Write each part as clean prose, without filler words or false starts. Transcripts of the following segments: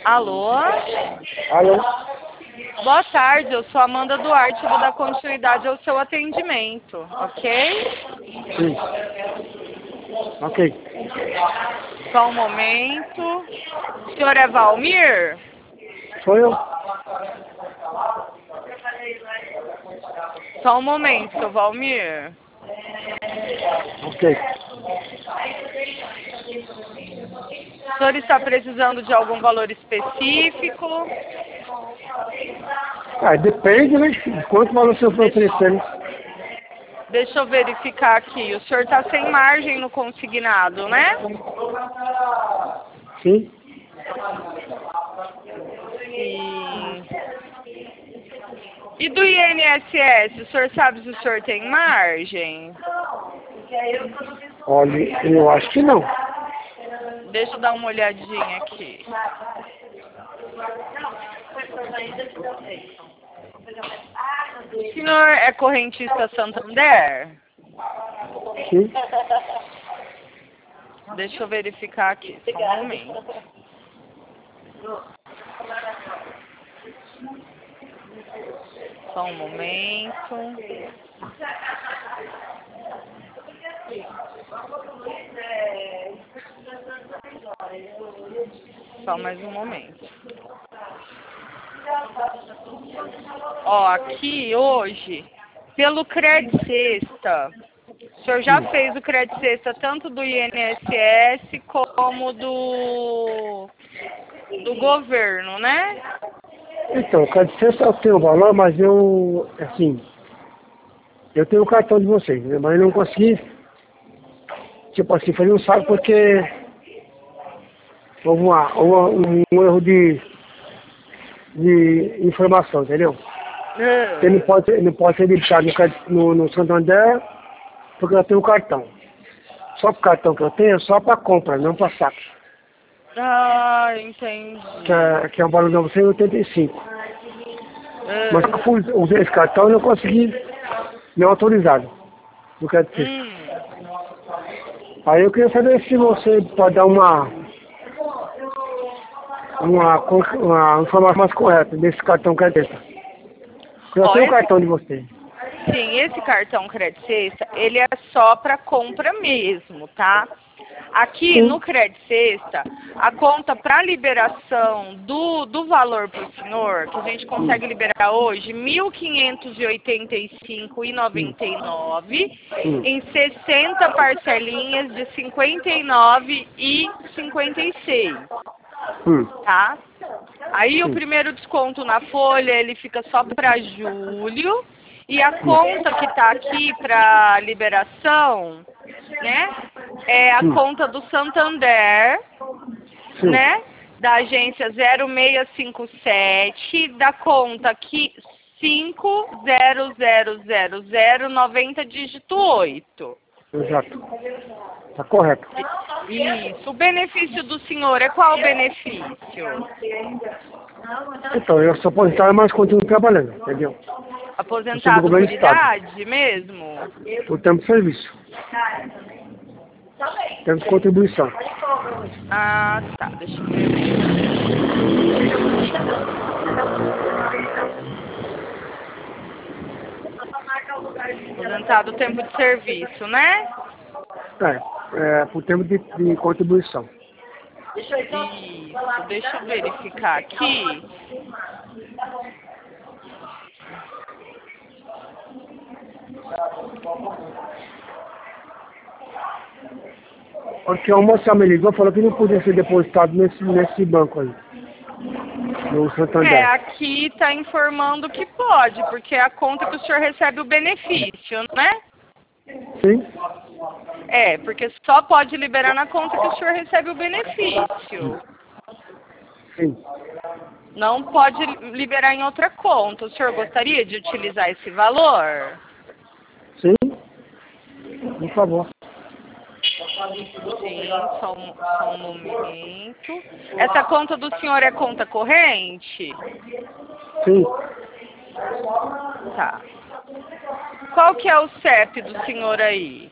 Alô? Alô? Boa tarde, eu sou Amanda Duarte, vou dar continuidade ao seu atendimento, ok? Sim. Ok. Só um momento. O senhor é Valmir? Sou eu? Só um momento, seu Valmir. Ok. O senhor está precisando de algum valor específico? Depende, né? De quanto valor você está oferecendo. Deixa eu verificar aqui. O senhor está sem margem no consignado, né? Sim. Sim. E do INSS, o senhor sabe se o senhor tem margem? Olha, eu acho que não. Deixa eu dar uma olhadinha aqui. O senhor é correntista Santander? Sim. Deixa eu verificar aqui, só um momento. Só um momento. Só mais um momento. Ó, aqui hoje, pelo Crédito Sexta, o senhor já fez o Crédito Sexta tanto do INSS como do governo, né? Então, cada sexta eu tenho o valor, mas eu, assim, eu tenho o cartão de vocês, né? Mas eu não consegui, tipo assim, fazer um saco porque houve um erro de informação, entendeu? Ele não pode ser debitado no Santander porque eu tenho o cartão. Só que o cartão que eu tenho é só para compra, não para saco. Ah, entendi. Que é um valor de 985. Mas eu fui usar esse cartão e não consegui não autorizado. Não quer dizer. Aí eu queria saber se você pode dar uma informação mais correta desse cartão que é desse. Eu tenho o cartão de vocês. Sim, esse cartão Crédito Sexta, ele é só para compra mesmo, tá? Aqui no Crédito Sexta, a conta para liberação do valor para o senhor, que a gente consegue liberar hoje, R$ 1.585,99 em 60 parcelinhas de R$ 59,56, tá? Aí o primeiro desconto na folha, ele fica só para julho. E a conta que está aqui para liberação, né, é a conta do Santander, né, da agência 0657, da conta aqui 500090, dígito 8. Exato. Tá correto. Isso. O benefício do senhor é qual o benefício? Então, eu sou aposentado, mas continuo trabalhando, entendeu? Aposentado por idade mesmo? Por tempo de serviço. Tempo de contribuição. Ah, tá. Deixa eu ver. Aposentado tempo de serviço, né? Por tempo de contribuição. Isso, deixa eu verificar aqui. Porque a moça me ligou e falou que não podia ser depositado nesse banco aí. No Santander. Aqui está informando que pode, porque é a conta que o senhor recebe o benefício, né? Sim. Porque só pode liberar na conta que o senhor recebe o benefício. Sim. Não pode liberar em outra conta. O senhor gostaria de utilizar esse valor? Sim. Por favor. Sim, só um momento. Essa conta do senhor é conta corrente? Sim. Tá. Qual que é o CEP do senhor aí?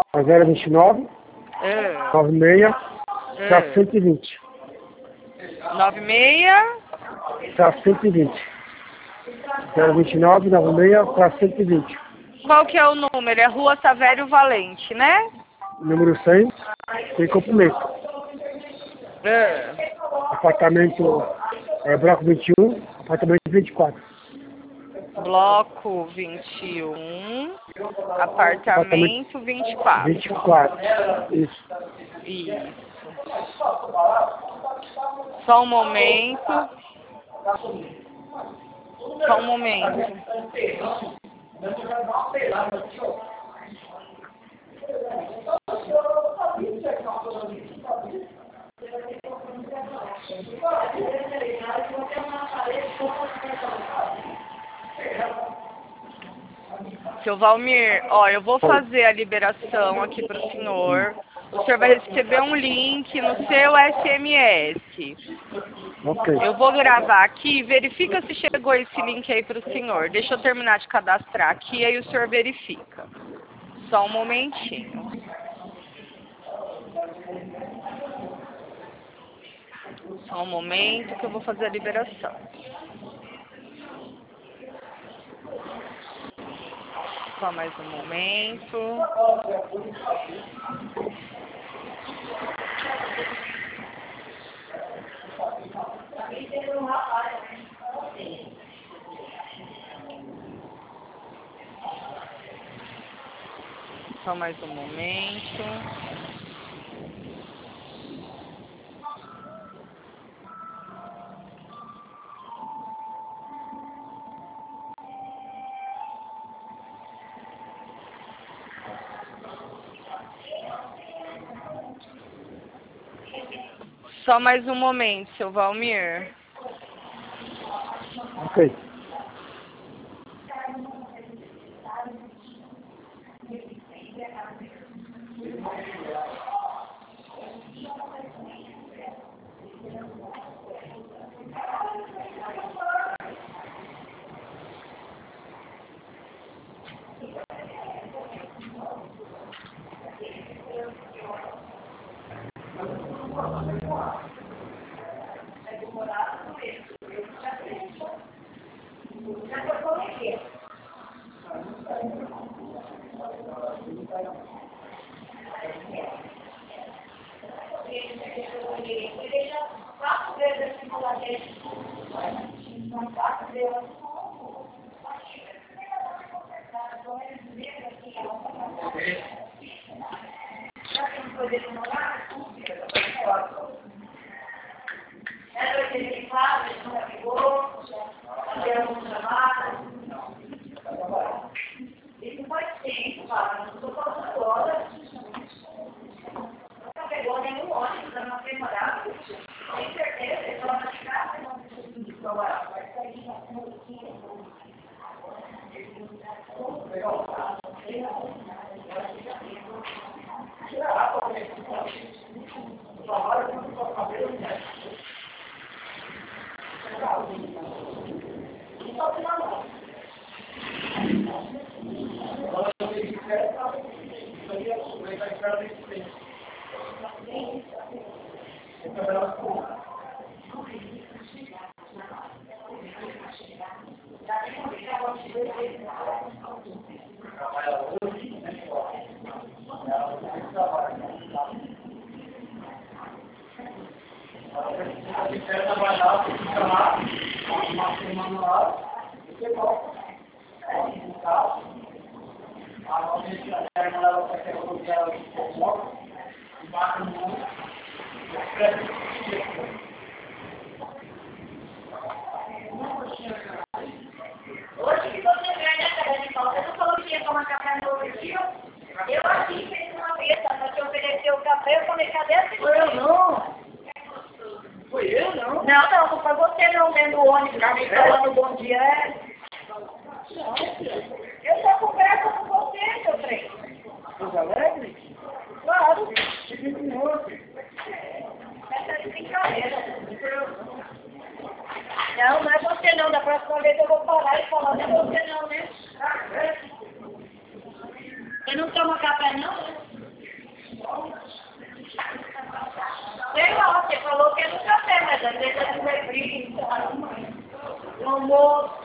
029 96 420. 96 para 120. 029, 96 para 120. Qual que é o número? É Rua Savério Valente, né? Número 100, tem comprimento. É. Apartamento bloco 21, apartamento 24. Bloco 21, apartamento 24. 24, isso. Isso. Só um momento. Só um momento. Seu Valmir, ó, eu vou fazer a liberação aqui para o senhor. O senhor vai receber um link no seu SMS. Ok. Eu vou gravar aqui, verifica se chegou esse link aí para o senhor. Deixa eu terminar de cadastrar aqui, aí o senhor verifica. Só um momentinho. Só um momento que eu vou fazer a liberação. Só mais um momento. Só mais um momento. Só mais um momento, seu Valmir. Ok. Hoje que você ganha na casa de pau, você não falou que ia tomar café no outro dia? Eu aqui fiz uma vez, para te oferecer o café, eu falei, cadê esse? Foi eu não. Foi eu não? Não, não foi você não, dentro do ônibus, tá me falando bom dia. Não, eu só converso com você, seu trem. Os alegres? Claro. Essa é de brincadeira. Não, não é você não. Da próxima vez eu vou parar e falar, não é você não, né? Você não toma café não? Sei lá, você falou que é no café, mas às vezes a gente vai brigar, no almoço.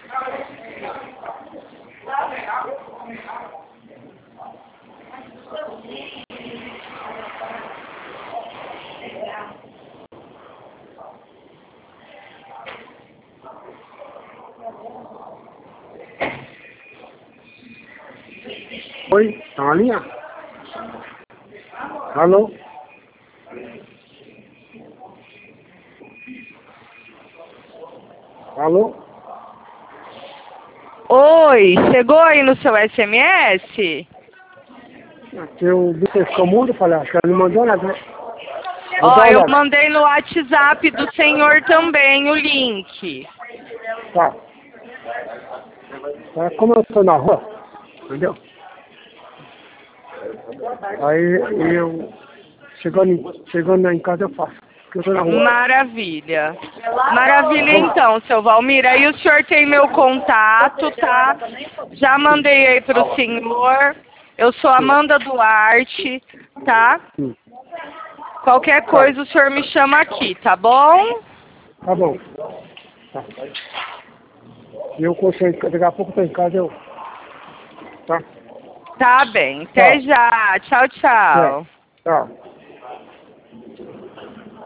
Oi, tá na linha? Alô? Alô? Oi, chegou aí no seu SMS? Eu vi que ficou mudo, falei, acho que ela não mandou nada, né? Ó, eu mandei no WhatsApp do senhor também o link. Tá. Como eu tô na rua, entendeu? Aí eu, chegando em casa eu faço, porque eu tô na rua. Maravilha. Maravilha então, seu Valmir. Aí o senhor tem meu contato, tá? Já mandei aí pro senhor. Eu sou Amanda Duarte, tá? Qualquer coisa o senhor me chama aqui, tá bom? Tá bom. Tá. Eu consigo, daqui a pouco eu tô em casa, eu... Tá? Tá bem. Até já. Tchau, tchau. Tchau.